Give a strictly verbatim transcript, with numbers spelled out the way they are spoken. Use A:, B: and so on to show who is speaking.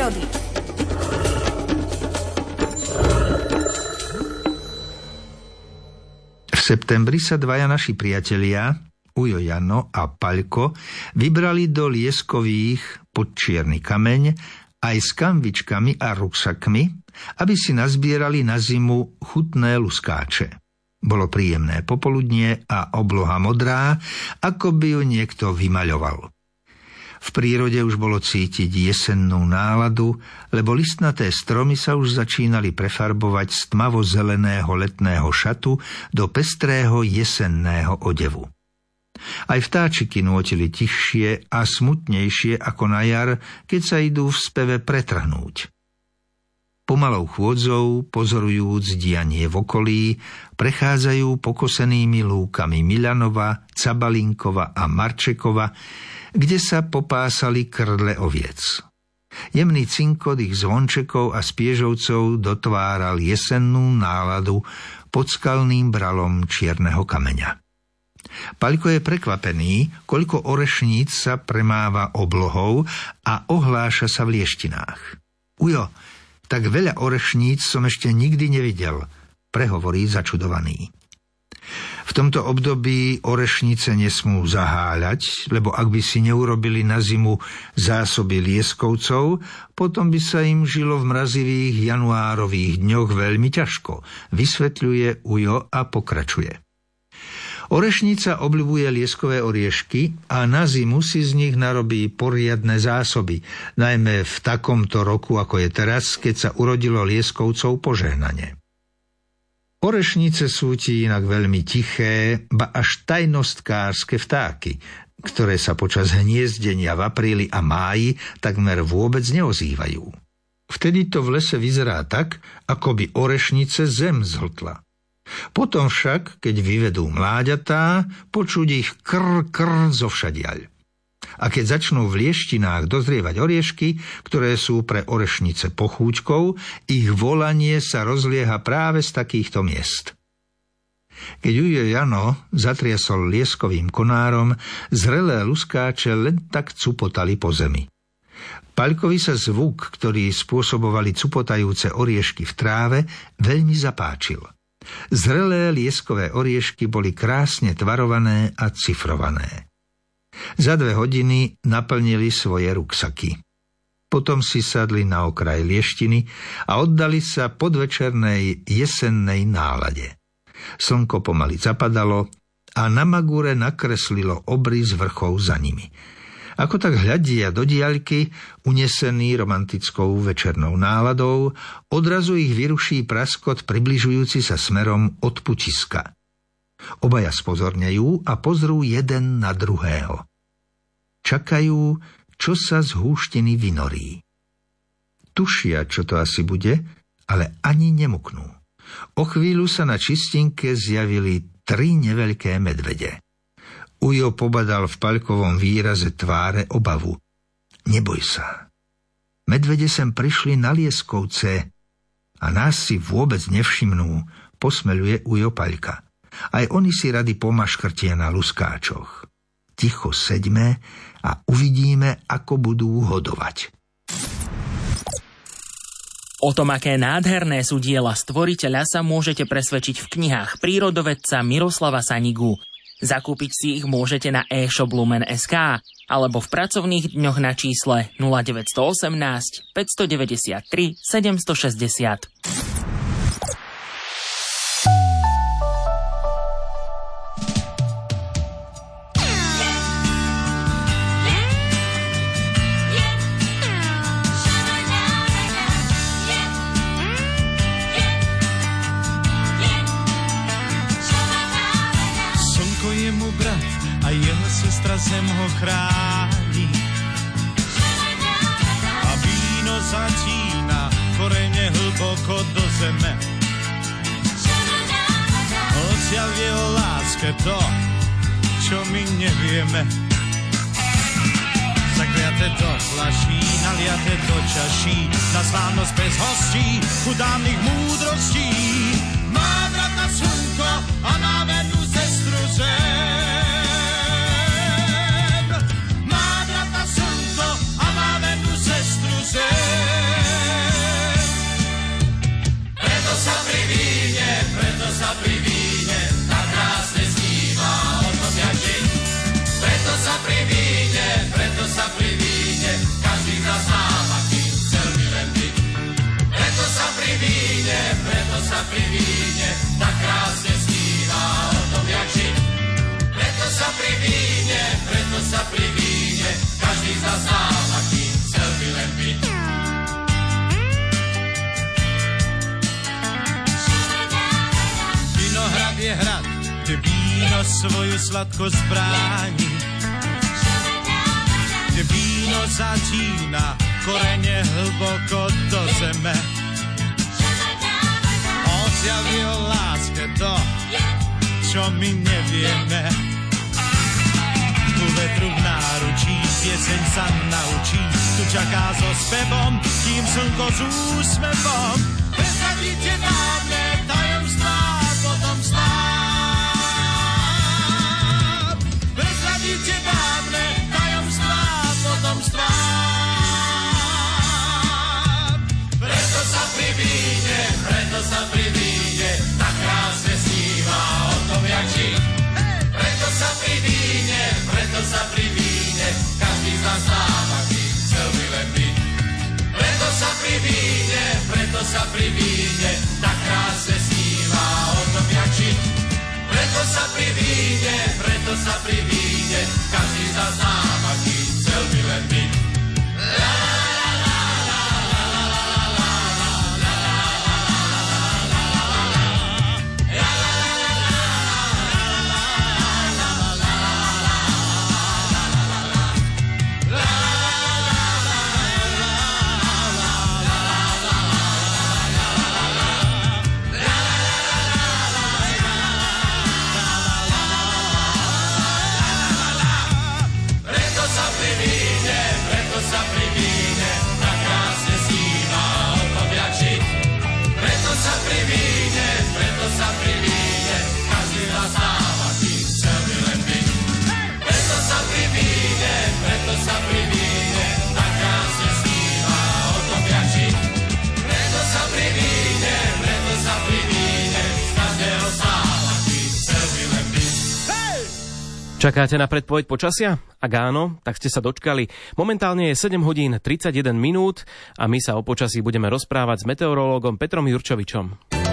A: prírody.
B: V septembri sa dvaja naši priatelia, Ujo Jano a Paľko, vybrali do Lieskových pod Čierny kameň aj s kanvičkami a ruksakmi, aby si nazbierali na zimu chutné luskáče. Bolo príjemné popoludnie a obloha modrá, ako by ju niekto vymaľoval. V prírode už bolo cítiť jesennú náladu, lebo listnaté stromy sa už začínali prefarbovať z tmavo-zeleného letného šatu do pestrého jesenného odevu. Aj vtáčiky nútili tichšie a smutnejšie ako na jar, keď sa idú v speve pretrhnúť. Pomalou chôdzou, pozorujúc dianie v okolí, prechádzajú pokosenými lúkami Milanova, Cabalinkova a Marčekova, kde sa popásali krdle oviec. Jemný cinkot ich zvončekov a spiežovcov dotváral jesennú náladu pod skalným bralom Čierneho kameňa. Paľko je prekvapený, koľko orešníc sa premáva oblohou a ohláša sa v lieštinách. Ujo, tak veľa orešníc som ešte nikdy nevidel, prehovorí začudovaný. V tomto období orešnice nesmú zaháľať, lebo ak by si neurobili na zimu zásoby lieskovcov, potom by sa im žilo v mrazivých januárových dňoch veľmi ťažko, vysvetľuje Ujo a pokračuje. Orešnica obľubuje lieskové oriešky a na zimu si z nich narobí poriadne zásoby, najmä v takomto roku, ako je teraz, keď sa urodilo lieskovcov požehnanie. Orešnice sú ti inak veľmi tiché, ba až tajnostkárske vtáky, ktoré sa počas hniezdenia v apríli a máji takmer vôbec neozývajú. Vtedy to v lese vyzerá tak, ako by orešnice zem zhltla. Potom však, keď vyvedú mláďatá, počuť ich krr, krr zovšadiaľ. A keď začnú v lieštinách dozrievať oriešky, ktoré sú pre orešnice pochúťkou, ich volanie sa rozlieha práve z takýchto miest. Keď Ujo Jano zatriasol lieskovým konárom, zrelé luskáče len tak cupotali po zemi. Paľkovi sa zvuk, ktorý spôsobovali cupotajúce oriešky v tráve, veľmi zapáčil. Zrelé lieskové oriešky boli krásne tvarované a cifrované. Za dve hodiny naplnili svoje ruksaky. Potom si sadli na okraj lieštiny a oddali sa podvečernej jesennej nálade. Slnko pomaly zapadalo a na magúre nakreslilo obrys vrchov za nimi. Ako tak hľadia do diaľky, unesený romantickou večernou náladou, odrazu ich vyruší praskot približujúci sa smerom od putiska. Obaja spozornejú a pozrú jeden na druhého. Čakajú, čo sa z húštiny vynorí. Tušia, čo to asi bude, ale ani nemuknú. O chvíľu sa na čistinke zjavili tri neveľké medvede. Ujo pobadal v Paľkovom výraze tváre obavu. Neboj sa. Medvede sem prišli na Lieskovce a nás si vôbec nevšimnú, posmeľuje Ujo Paľka. Aj oni si rady pomaškrtia na luskáčoch. Ticho seďme a uvidíme, ako budú hodovať.
C: O tom, aké nádherné sú diela stvoriteľa, sa môžete presvedčiť v knihách prírodovedca Miroslava Sanigu. Zakúpiť si ich môžete na e-shop Lumen bodka es ká alebo v pracovných dňoch na čísle nula deväť jedna osem, päť deväť tri, sedem šesť nula.
D: A jeho sestra zem ho chrání. A víno zatína korene hlboko do zeme. Odtiaľ v jeho láske to, čo my nevieme. Zakliate do flaší, naliate do čaší, na slávnosť bez hostí, chudávnych múdrostí. Má brata slnko a má vernú sestru zem. Má brata slnko a má vernú sestru zem. pri víne tak krásne sníva o tom, jak žiť. Preto sa pri víne, preto sa pri víne každý z nás dáva, kým chcel by len byť. Vinohrad je hrad, kde víno svoju sladkosť bráni, kde víno začína korene hlboko do zeme. On zjavil láske to, čo my nevieme. Tu vetru v náručí pieseň sa naučí, tu čaká so spevom, kým slnko s úsmevom presadíte dávne tajomstvá, potom stát. Presadíte dávne tajomstvá, potom stát. Preto sa pri víne, preto sa pri víne tak krásne sníva o tom, jak žiť. Preto sa pri víne, preto sa pri víne každý z nás dáva, kým chcel by len byť. Preto sa pri víne, preto sa pri víne tak krásne sníva o tom, jak žiť. Preto sa pri víne, preto sa pri víne každý z nás dáva, kým chcel by len byť.
A: Čakáte na predpoveď počasia? Ak áno, tak ste sa dočkali. Momentálne je sedem hodín tridsaťjeden minút a my sa o počasí budeme rozprávať s meteorológom Petrom Jurčovičom.